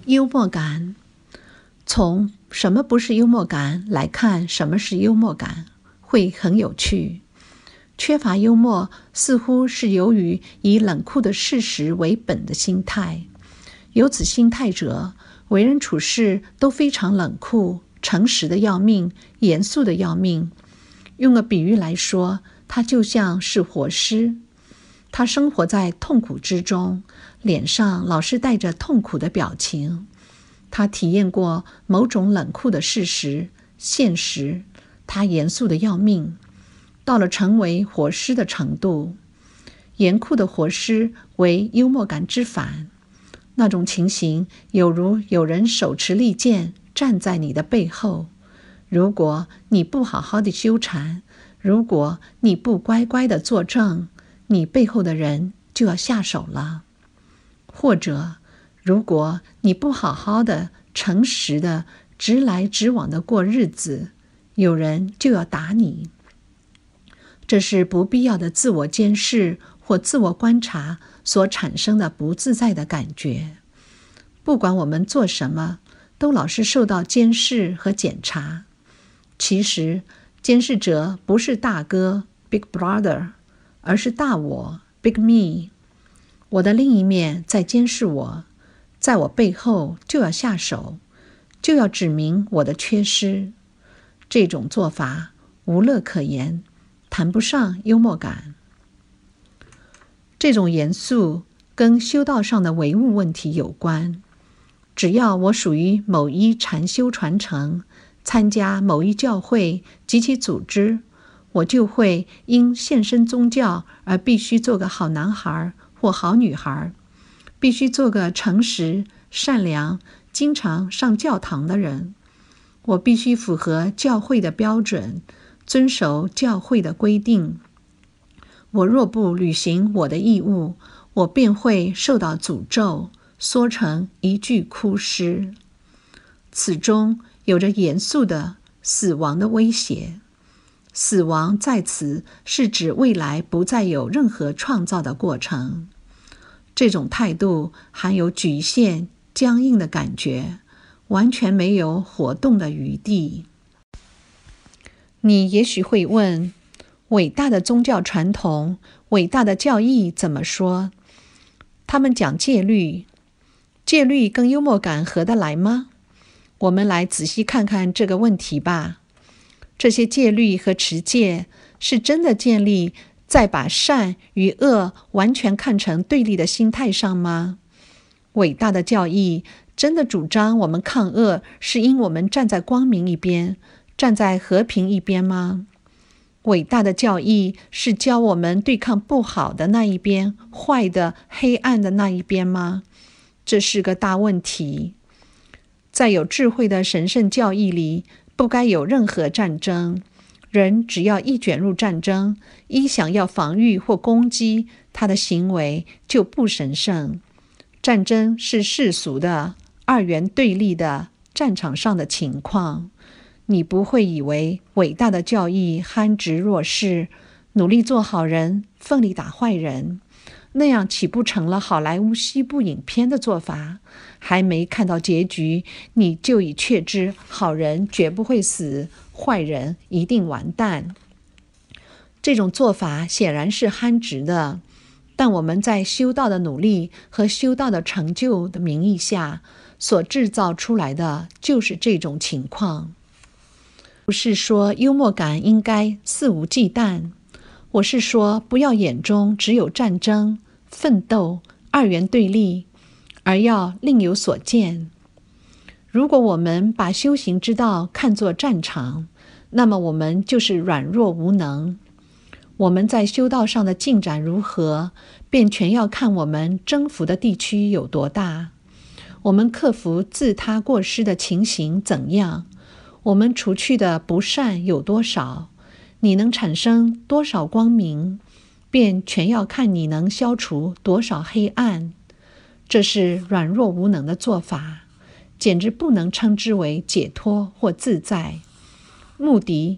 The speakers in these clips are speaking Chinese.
幽默感。从什么不是幽默感来看什么是幽默感，会很有趣。缺乏幽默似乎是由于以冷酷的事实为本的心态。有此心态者，为人处事都非常冷酷，诚实的要命，严肃的要命。用个比喻来说，他就像是活尸。他生活在痛苦之中，脸上老是带着痛苦的表情。他体验过某种冷酷的事实、现实，他严肃的要命，到了成为活尸的程度。严酷的活尸为幽默感之反。那种情形有如有人手持利剑站在你的背后，如果你不好好的修禅，如果你不乖乖的作证，你背后的人就要下手了。或者如果你不好好的诚实的直来直往的过日子，有人就要打你。这是不必要的自我监视或自我观察所产生的不自在的感觉。不管我们做什么，都老是受到监视和检查。其实监视者不是大哥 Big Brother， 而是大我 Big Me。 我的另一面在监视我，在我背后就要下手，就要指明我的缺失。这种做法无乐可言，谈不上幽默感。这种严肃跟修道上的唯物问题有关。只要我属于某一禅修传承，参加某一教会及其组织，我就会因献身宗教而必须做个好男孩或好女孩，必须做个诚实、善良、经常上教堂的人。我必须符合教会的标准，遵守教会的规定。我若不履行我的义务，我便会受到诅咒，缩成一具枯尸。此中有着严肃的死亡的威胁。死亡在此是指未来不再有任何创造的过程。这种态度含有局限、僵硬的感觉，完全没有活动的余地。你也许会问，伟大的宗教传统、伟大的教义怎么说？他们讲戒律，戒律跟幽默感合得来吗？我们来仔细看看这个问题吧。这些戒律和持戒是真的建立在把善与恶完全看成对立的心态上吗？伟大的教义真的主张我们抗恶是因我们站在光明一边，站在和平一边吗？伟大的教义是教我们对抗不好的那一边，坏的、黑暗的那一边吗？这是个大问题。在有智慧的神圣教义里，不该有任何战争。人只要一卷入战争，一想要防御或攻击，他的行为就不神圣。战争是世俗的、二元对立的战场上的情况。你不会以为伟大的教义憨直若是，努力做好人，奋力打坏人，那样岂不成了好莱坞西部影片的做法？还没看到结局，你就已确知好人绝不会死，坏人一定完蛋。这种做法显然是憨直的，但我们在修道的努力和修道的成就的名义下所制造出来的就是这种情况。不是说幽默感应该肆无忌惮，我是说不要眼中只有战争、奋斗、二元对立，而要另有所见。如果我们把修行之道看作战场，那么我们就是软弱无能。我们在修道上的进展如何，便全要看我们征服的地区有多大，我们克服自他过失的情形怎样，我们除去的不善有多少，你能产生多少光明，便全要看你能消除多少黑暗。这是软弱无能的做法，简直不能称之为解脱或自在。目的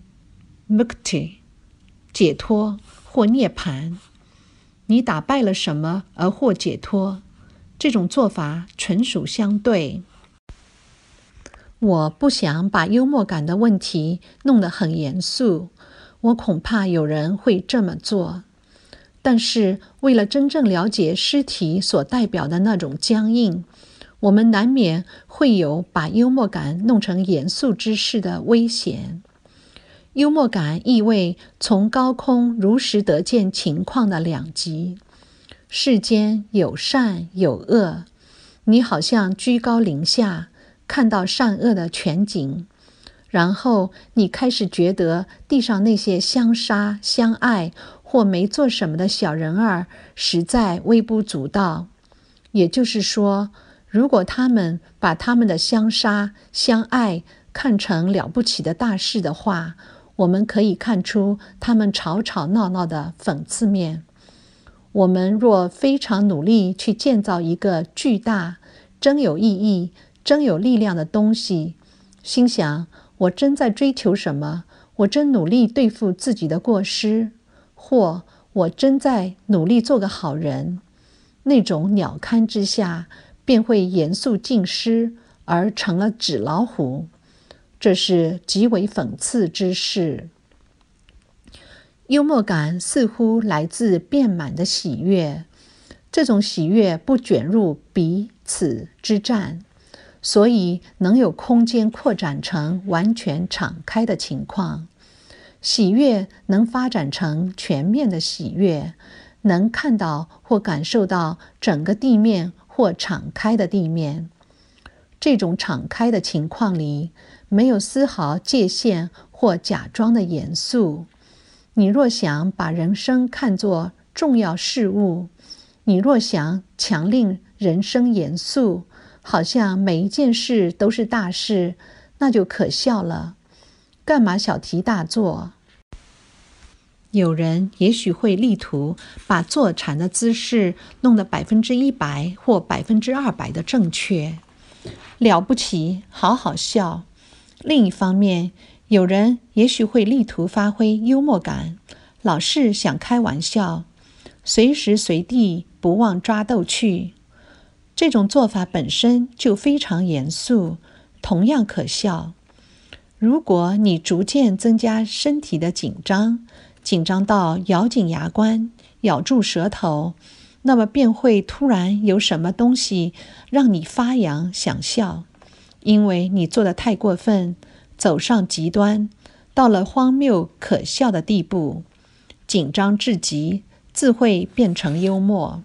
mukti 解脱或涅槃。你打败了什么而获解脱？ 这种做法纯属相对。我不想把幽默感的问题弄得很严肃，我恐怕有人会这么做。但是为了真正了解诗题所代表的那种僵硬，我们难免会有把幽默感弄成严肃之事的危险。幽默感意味从高空如实得见情况的两极，世间有善有恶，你好像居高临下看到善恶的全景，然后你开始觉得地上那些相杀相爱或没做什么的小人儿实在微不足道。也就是说，如果他们把他们的相杀相爱看成了不起的大事的话，我们可以看出他们吵吵闹闹的讽刺面。我们若非常努力去建造一个巨大、真有意义、真有力量的东西，心想我真在追求什么，我真努力对付自己的过失，或我真在努力做个好人，那种鸟瞰之下便会严肃尽失，而成了纸老虎。这是极为讽刺之事。幽默感似乎来自遍满的喜悦，这种喜悦不卷入彼此之战，所以能有空间扩展成完全敞开的情况。喜悦能发展成全面的喜悦，能看到或感受到整个地面或敞开的地面。这种敞开的情况里，没有丝毫界限或假装的严肃。你若想把人生看作重要事物，你若想强令人生严肃，好像每一件事都是大事，那就可笑了。干嘛小题大做？有人也许会力图把坐禅的姿势弄得100%或200%的正确，了不起，好好笑。另一方面，有人也许会力图发挥幽默感，老是想开玩笑，随时随地不忘抓逗趣。这种做法本身就非常严肃，同样可笑。如果你逐渐增加身体的紧张到咬紧牙关，咬住舌头，那么便会突然有什么东西让你发痒想笑，因为你做得太过分，走上极端，到了荒谬可笑的地步，紧张至极，自会变成幽默。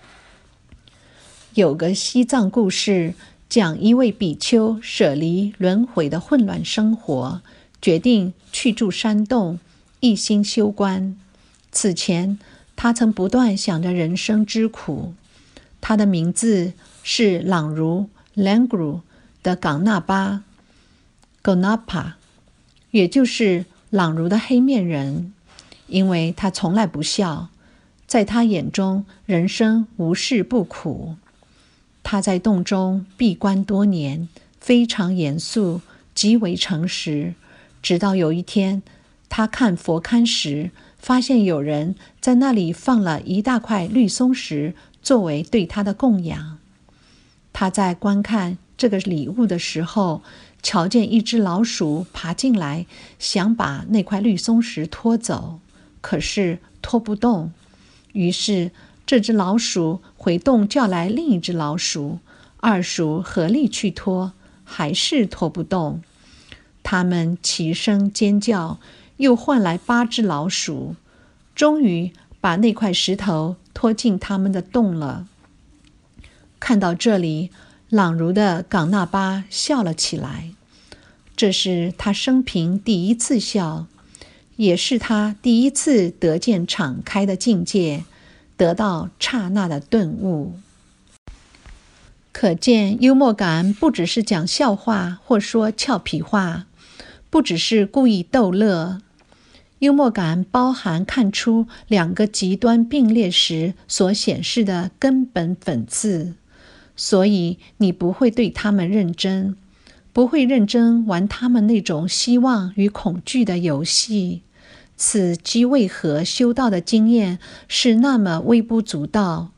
有个西藏故事，讲一位比丘舍离轮回的混乱生活，决定去住山洞，一心修观。此前，他曾不断想着人生之苦。他的名字是朗如 Langru 的冈纳巴 Gonapa， 也就是朗如的黑面人，因为他从来不笑，在他眼中人生无事不苦。他在洞中闭关多年，非常严肃，极为诚实。直到有一天，他看佛龛时，发现有人在那里放了一大块绿松石，作为对他的供养。他在观看这个礼物的时候，瞧见一只老鼠爬进来，想把那块绿松石拖走，可是拖不动。于是这只老鼠回洞叫来另一只老鼠，二鼠合力去拖，还是拖不动。他们齐声尖叫，又唤来8只老鼠，终于把那块石头拖进他们的洞了。看到这里，朗如的冈纳巴笑了起来，这是他生平第一次笑，也是他第一次得见敞开的境界，得到刹那的顿悟。可见幽默感不只是讲笑话或说俏皮话，不只是故意逗乐。幽默感包含看出两个极端并列时所显示的根本本质，所以你不会对他们认真，不会认真玩他们那种希望与恐惧的游戏。此即为何修道的经验是那么微不足道，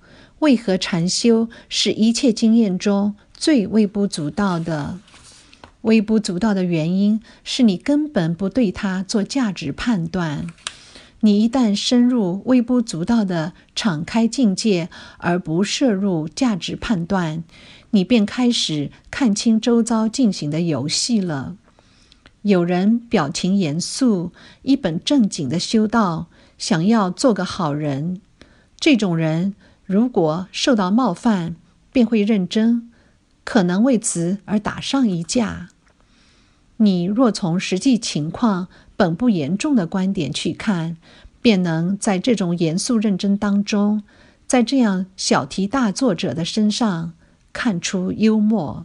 为何禅修是一切经验中最微不足道的？微不足道的原因是你根本不对它做价值判断。你一旦深入微不足道的敞开境界，而不摄入价值判断，你便开始看清周遭进行的游戏了。有人表情严肃，一本正经的修道，想要做个好人。这种人如果受到冒犯，便会认真，可能为此而打上一架。你若从实际情况本不严重的观点去看，便能在这种严肃认真当中，在这样小题大做者的身上看出幽默。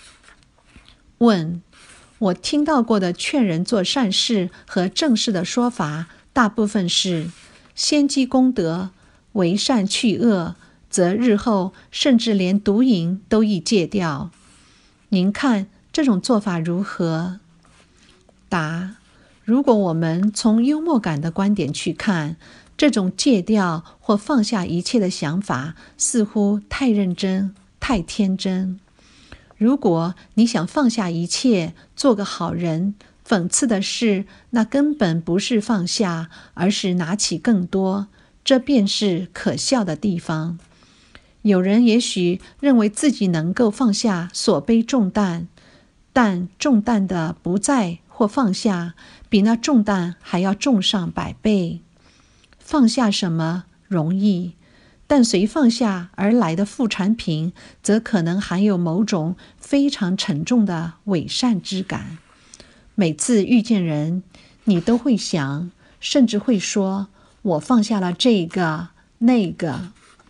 问：我听到过的劝人做善事和正事的说法，大部分是先积功德，为善去恶，则日后甚至连毒瘾都易戒掉。您看这种做法如何？答：如果我们从幽默感的观点去看，这种戒掉或放下一切的想法似乎太认真、太天真。如果你想放下一切，做个好人，讽刺的是，那根本不是放下，而是拿起更多，这便是可笑的地方。有人也许认为自己能够放下所背重担，但重担的不在或放下，比那重担还要重上100倍。放下什么容易，但随放下而来的副产品，则可能含有某种非常沉重的伪善之感。每次遇见人，你都会想，甚至会说，我放下了这个那个。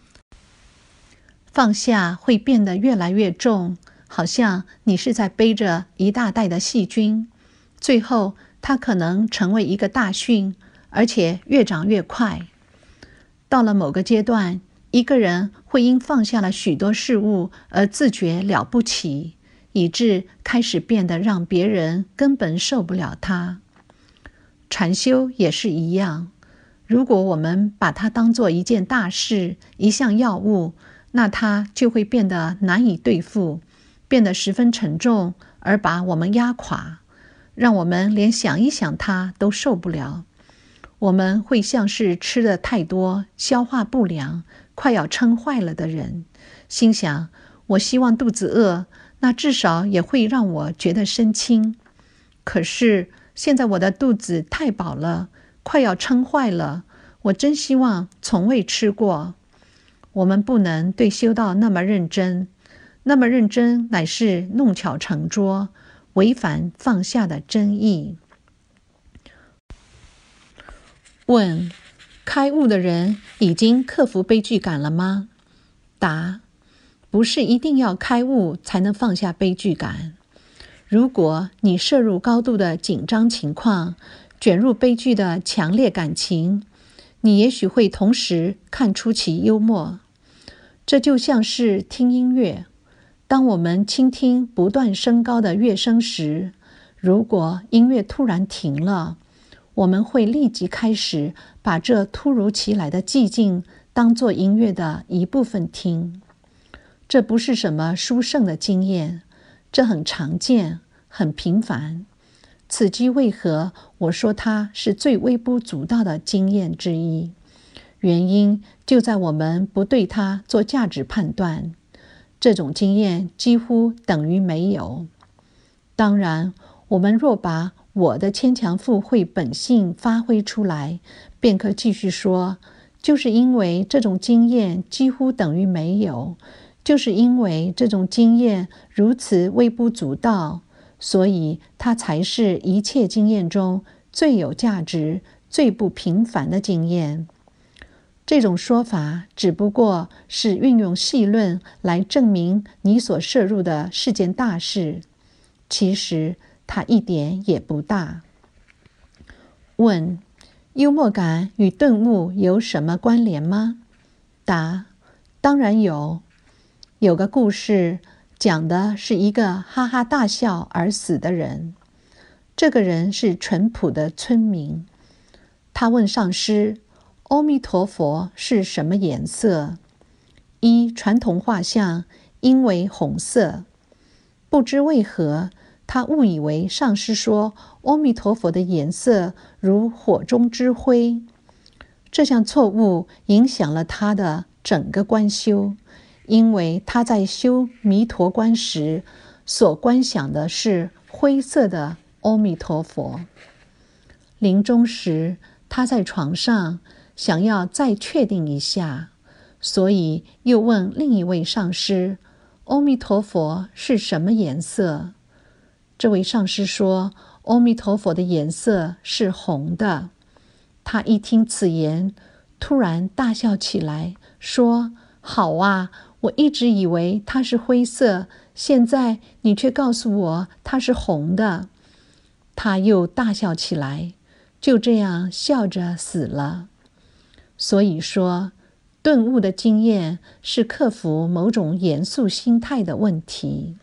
放下会变得越来越重，好像你是在背着一大袋的细菌，最后它可能成为一个大蕈，而且越长越快。到了某个阶段，一个人会因放下了许多事物而自觉了不起，以致开始变得让别人根本受不了他。禅修也是一样，如果我们把它当作一件大事，一项药物，那它就会变得难以对付，变得十分沉重，而把我们压垮，让我们连想一想它都受不了。我们会像是吃的太多，消化不良，快要撑坏了的人，心想，我希望肚子饿，那至少也会让我觉得身轻。可是现在我的肚子太饱了，快要撑坏了，我真希望从未吃过。我们不能对修道那么认真，那么认真乃是弄巧成拙，违反放下的真意。问：开悟的人已经克服悲剧感了吗？答：不是一定要开悟才能放下悲剧感。如果你摄入高度的紧张情况，卷入悲剧的强烈感情，你也许会同时看出其幽默。这就像是听音乐，当我们倾听不断升高的乐声时，如果音乐突然停了，我们会立即开始把这突如其来的寂静当作音乐的一部分听。这不是什么殊胜的经验，这很常见，很平凡。此即为何我说它是最微不足道的经验之一。原因就在我们不对它做价值判断，这种经验几乎等于没有。当然，我们若把我的牵强附会本性发挥出来，便可继续说，就是因为这种经验几乎等于没有，就是因为这种经验如此微不足道，所以它才是一切经验中最有价值、最不平凡的经验。这种说法只不过是运用细论来证明你所摄入的是件大事，其实它一点也不大。问：幽默感与顿悟有什么关联吗？答：当然有。有个故事讲的是一个哈哈大笑而死的人。这个人是淳朴的村民。他问上师：阿弥陀佛是什么颜色？ 依传统画像应为红色。不知为何，他误以为上师说阿弥陀佛的颜色如火中之灰。这项错误影响了他的整个观修，因为他在修弥陀观时所观想的是灰色的阿弥陀佛。临终时，他在床上想要再确定一下，所以又问另一位上师，阿弥陀佛是什么颜色？这位上师说，阿弥陀佛的颜色是红的。他一听此言，突然大笑起来，说：好啊，我一直以为它是灰色，现在你却告诉我它是红的。他又大笑起来，就这样笑着死了。所以说，顿悟的经验是克服某种严肃心态的问题。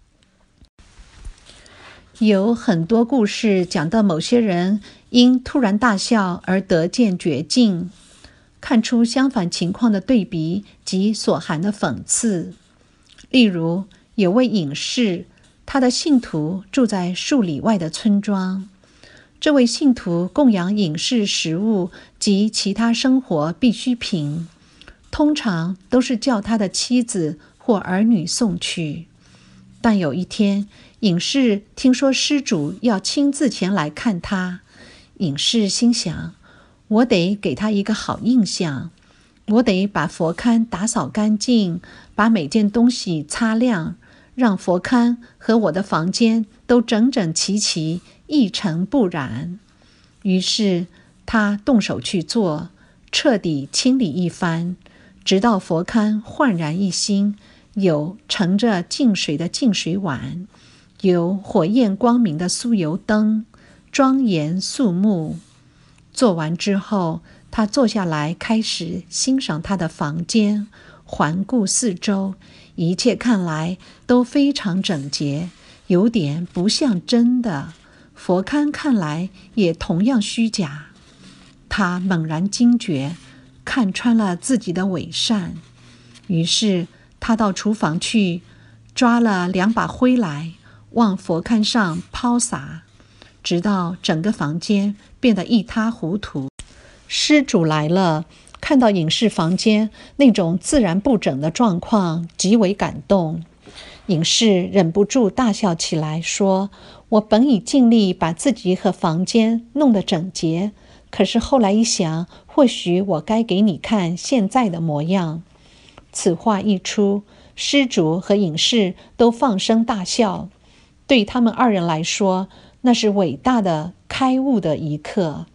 有很多故事讲到某些人因突然大笑而得见绝境，看出相反情况的对比及所含的讽刺。例如，有位隐士，他的信徒住在数里外的村庄。这位信徒供养隐士食物及其他生活必需品，通常都是叫他的妻子或儿女送去。但有一天，隐士听说施主要亲自前来看他，隐士心想，我得给他一个好印象，我得把佛龛打扫干净，把每件东西擦亮，让佛龛和我的房间都整整齐齐，一尘不染。于是他动手去做，彻底清理一番，直到佛龛焕然一新，有盛着净水的净水碗，有火焰光明的酥油灯，庄严肃穆。做完之后，他坐下来开始欣赏他的房间，环顾四周，一切看来都非常整洁，有点不像真的。佛龛看来也同样虚假。他猛然惊觉，看穿了自己的伪善。于是他到厨房去，抓了2把灰来，往佛龛上抛洒，直到整个房间变得一塌糊涂。施主来了，看到隐士房间那种自然不整的状况，极为感动。隐士忍不住大笑起来，说：我本已尽力把自己和房间弄得整洁，可是后来一想，或许我该给你看现在的模样。此话一出，施主和隐士都放声大笑。对他们2人来说，那是伟大的开悟的一刻。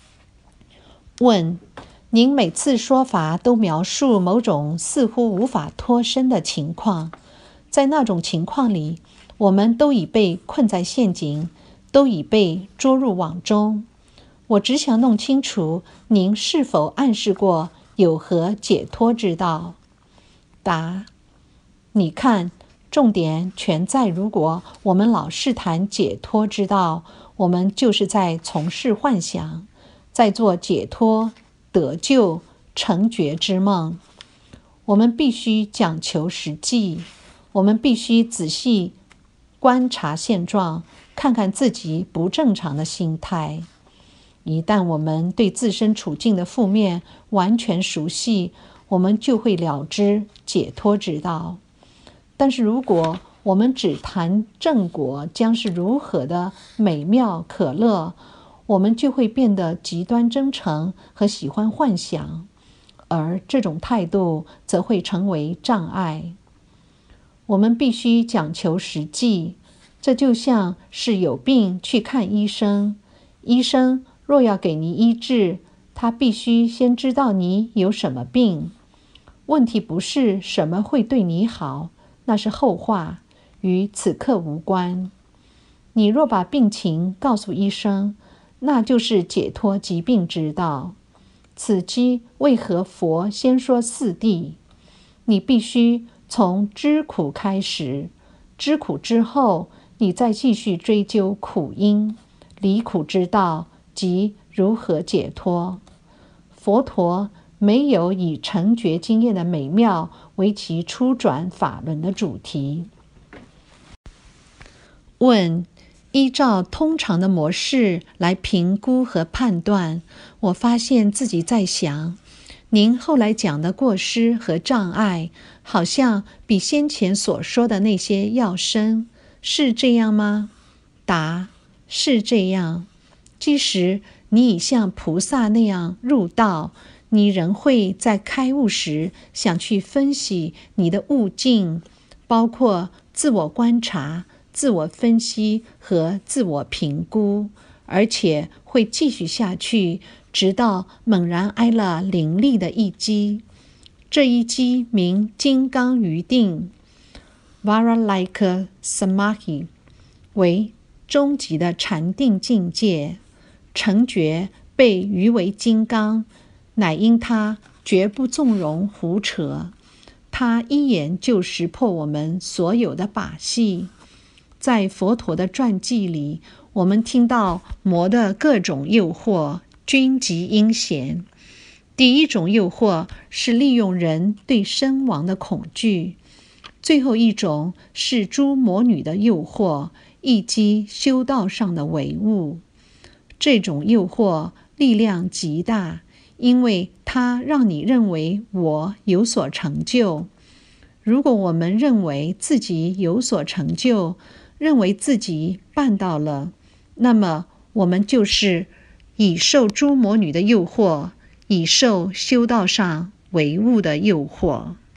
问：您每次说法都描述某种似乎无法脱身的情况，在那种情况里，我们都已被困在陷阱，都已被捉入网中。我只想弄清楚，您是否暗示过有何解脱之道？答：你看，重点全在如果我们老是谈解脱之道，我们就是在从事幻想，在做解脱、得救、成觉之梦。我们必须讲求实际，我们必须仔细观察现状，看看自己不正常的心态。一旦我们对自身处境的负面完全熟悉，我们就会了知解脱之道。但是如果我们只谈正果将是如何的美妙可乐，我们就会变得极端真诚和喜欢幻想，而这种态度则会成为障碍。我们必须讲求实际，这就像是有病去看医生，医生若要给你医治，他必须先知道你有什么病。问题不是什么会对你好，那是后话，与此刻无关。你若把病情告诉医生，那就是解脱疾病之道。此即为何佛先说4谛。你必须从知苦开始，知苦之后，你再继续追究苦因，离苦之道即如何解脱。佛陀没有以成觉经验的美妙为其初转法轮的主题。问：依照通常的模式来评估和判断，我发现自己在想，您后来讲的过失和障碍，好像比先前所说的那些要深，是这样吗？答：是这样。即使你已像菩萨那样入道，你仍会在开悟时想去分析你的悟境，包括自我观察、自我分析和自我评估，而且会继续下去，直到猛然挨了凌厉的一击。这一击名金刚喻定 Varalika Samadhi， 为终极的禅定境界。成觉被誉为金刚，乃因他绝不纵容胡扯，他一眼就识破我们所有的把戏。在佛陀的传记里，我们听到魔的各种诱惑均极阴险。第一种诱惑是利用人对身亡的恐惧，最后一种是诸魔女的诱惑，以及修道上的唯物。这种诱惑力量极大，因为它让你认为我有所成就。如果我们认为自己有所成就，认为自己办到了，那么我们就是已受诸魔女的诱惑，已受修道上唯物的诱惑。